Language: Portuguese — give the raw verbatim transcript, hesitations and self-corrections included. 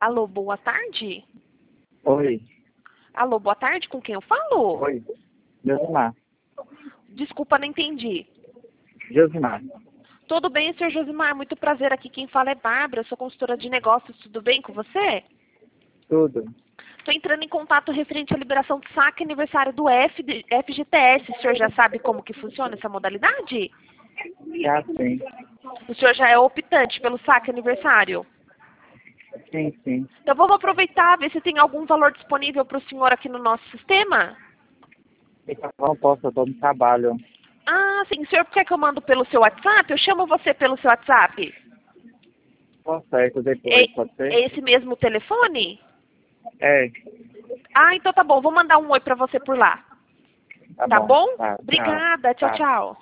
Alô, boa tarde? Oi. Alô, boa tarde, com quem eu falo? Oi. Josimar. Desculpa, não entendi. Josimar. Tudo bem, senhor Josimar? Muito prazer aqui. Quem fala é Bárbara, eu sou consultora de negócios. Tudo bem com você? Tudo. Estou entrando em contato referente à liberação do saque aniversário do F, F G T S. O senhor já sabe como que funciona essa modalidade? Já sim. O senhor já é optante pelo saque aniversário? Sim, sim. Então vamos aproveitar, ver se tem algum valor disponível para o senhor aqui no nosso sistema? Eu não posso, eu tô no trabalho. Ah, sim. O senhor quer que eu mando pelo seu WhatsApp? Eu chamo você pelo seu WhatsApp. Conserto depois, É, pode ser? é esse mesmo telefone? É. Ah, então tá bom. Vou mandar um oi pra você por lá. Tá Tá bom. bom? Tá, tchau. Obrigada. Tchau, Tá. tchau.